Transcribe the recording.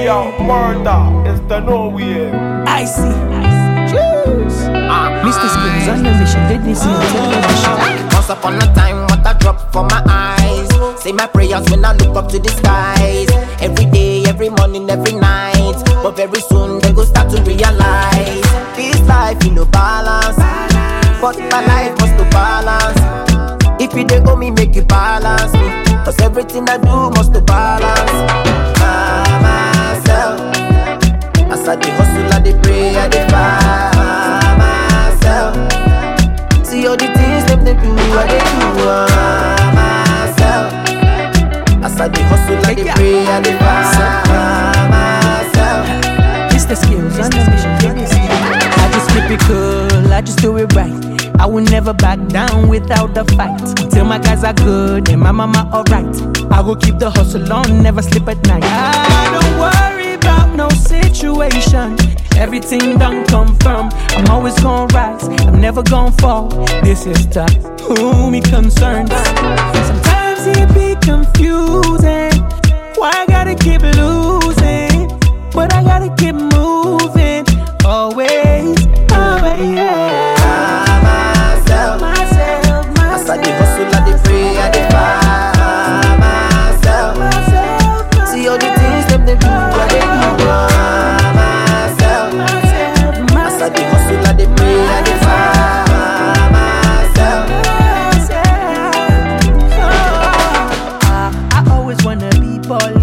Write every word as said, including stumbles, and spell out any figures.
yo, murder is the no way. I see. Choose. Uh, Mister Skills on the mission. Did they see the television? Once upon a time, what a drop for my eyes. Say my prayers when I look up to the skies. Every day, every morning, every night. But very soon they go start to realize this life in no balance. But my life must to balance. If you dey owe me, make you balance me. Cause everything I do must to balance. Ah, myself. As I dey hustle, I dey pray, I dey find myself. See all the things them they do, I dey do ah, myself. As I dey hustle, I dey pray, I dey find myself. Mister Skills on the mission. Did they see? I just keep it cool, I just do it right. I will never back down without the fight. Till my guys are good and my mama alright. I will keep the hustle on, never sleep at night. I don't worry about no situation. Everything done confirm. I'm always gonna rise, I'm never gonna fall. This is the who me concerns. Sometimes it be confusing. Why I gotta keep losing? But I gotta keep moving. Always, always, yeah. I dey hustle, I dey pray, I dey find myself. See all the things them they do, I dey do myself. As I dey hustle, I dey pray, I dey find myself. I always wanna be polished.